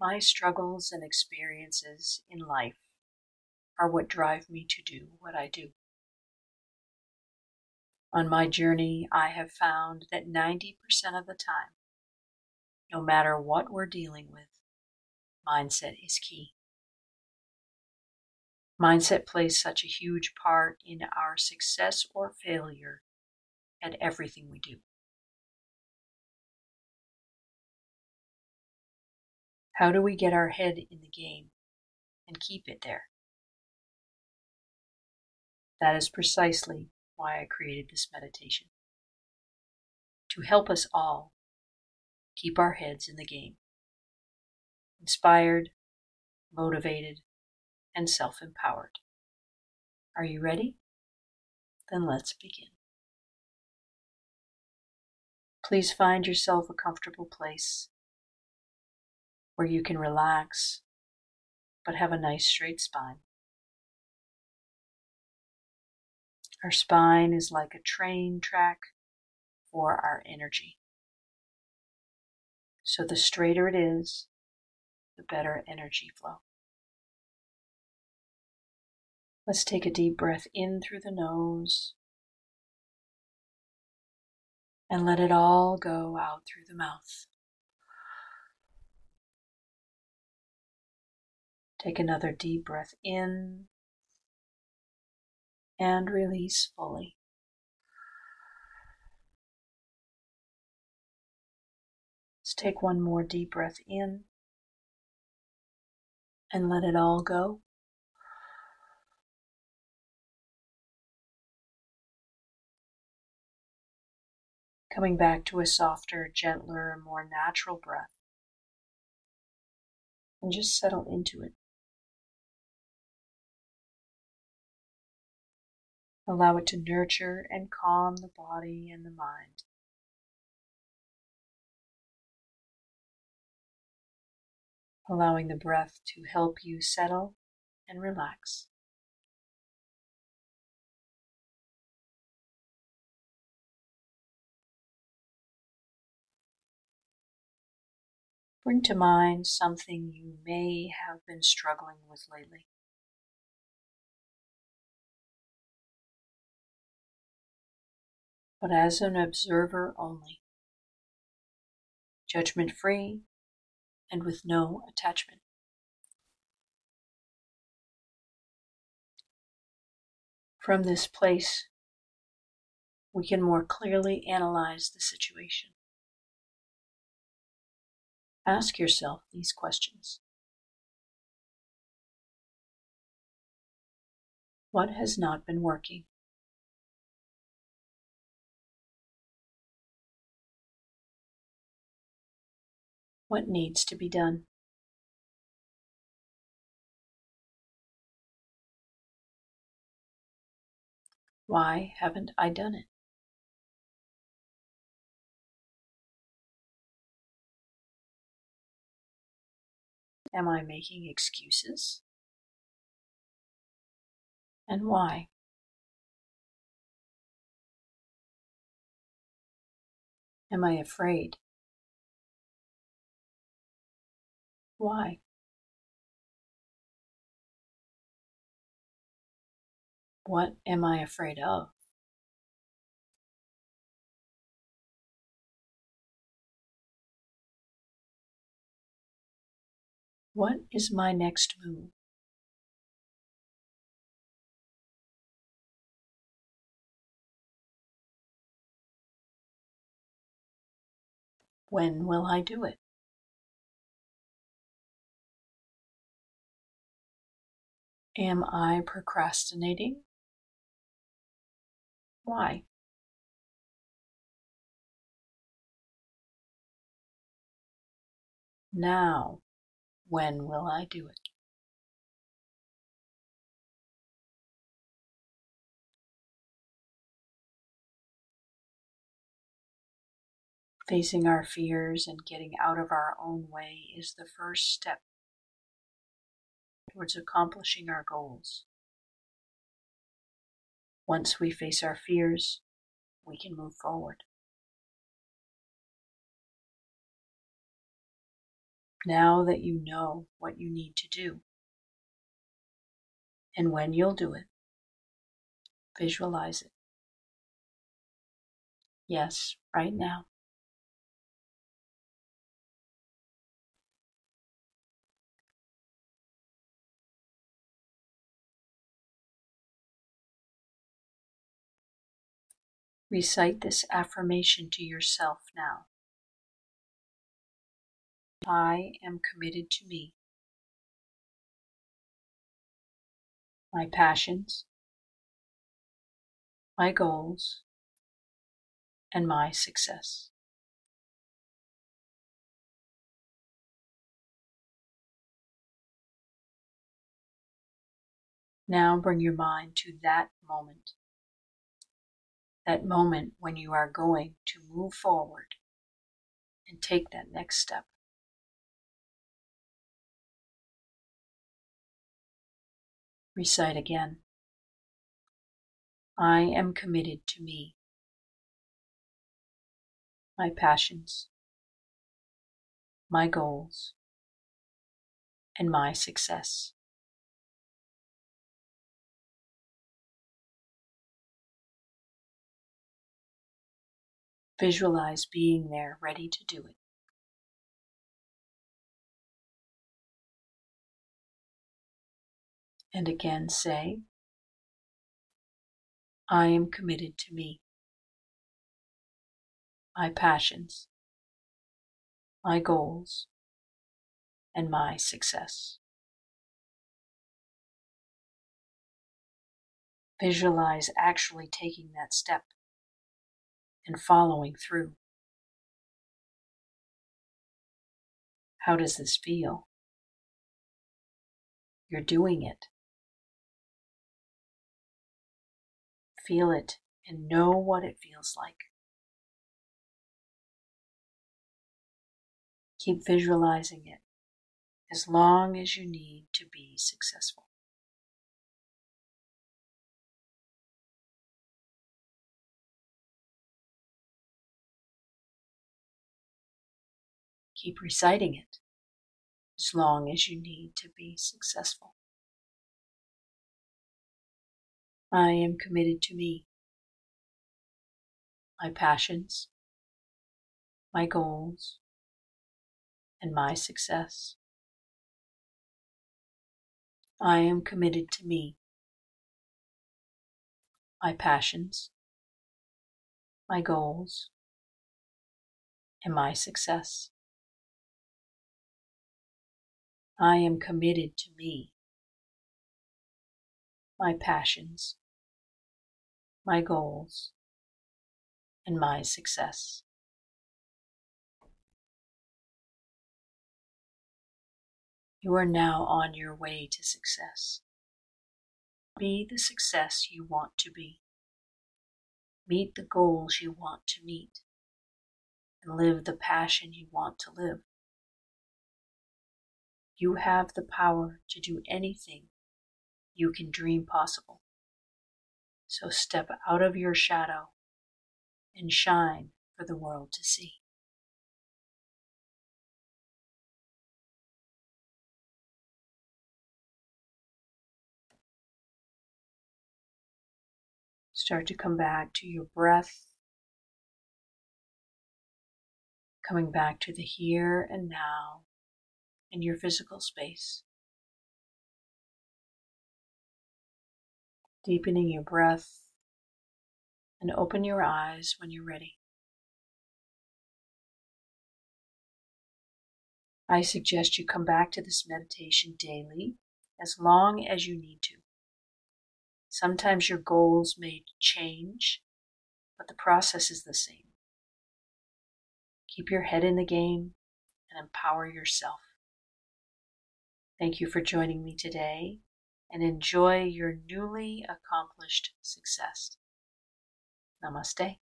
My struggles and experiences in life are what drive me to do what I do. On my journey, I have found that 90% of the time, no matter what we're dealing with, mindset is key. Mindset plays such a huge part in our success or failure at everything we do. How do we get our head in the game and keep it there? That is precisely why I created this meditation. To help us all keep our heads in the game. Inspired, motivated, and self-empowered. Are you ready? Then let's begin. Please find yourself a comfortable place where you can relax, but have a nice straight spine. Our spine is like a train track for our energy. So the straighter it is, the better energy flow. Let's take a deep breath in through the nose and let it all go out through the mouth. Take another deep breath in and release fully. Let's take one more deep breath in and let it all go. Coming back to a softer, gentler, more natural breath. And just settle into it. Allow it to nurture and calm the body and the mind. Allowing the breath to help you settle and relax. Bring to mind something you may have been struggling with lately. But as an observer only, judgment-free and with no attachment. From this place, we can more clearly analyze the situation. Ask yourself these questions. What has not been working? What needs to be done? Why haven't I done it? Am I making excuses? And why? Am I afraid? Why? What am I afraid of? What is my next move? When will I do it? Am I procrastinating? Why? Now, when will I do it? Facing our fears and getting out of our own way is the first step towards accomplishing our goals. Once we face our fears, we can move forward. Now that you know what you need to do and when you'll do it, visualize it. Yes, right now. Recite this affirmation to yourself now. I am committed to me, my passions, my goals, and my success. Now bring your mind to that moment when you are going to move forward and take that next step. Recite again. I am committed to me, my passions, my goals, and my success. Visualize being there, ready to do it. And again say, I am committed to me, my passions, my goals, and my success. Visualize actually taking that step and following through. How does this feel? You're doing it. Feel it and know what it feels like. Keep visualizing it as long as you need to be successful. Keep reciting it as long as you need to be successful. I am committed to me, my passions, my goals, and my success. I am committed to me, my passions, my goals, and my success. I am committed to me, my passions, my goals, and my success. You are now on your way to success. Be the success you want to be. Meet the goals you want to meet, and live the passion you want to live. You have the power to do anything you can dream possible. So step out of your shadow and shine for the world to see. Start to come back to your breath, coming back to the here and now in your physical space. Deepening your breath and open your eyes when you're ready. I suggest you come back to this meditation daily as long as you need to. Sometimes your goals may change, but the process is the same. Keep your head in the game and empower yourself. Thank you for joining me today, and enjoy your newly accomplished success. Namaste.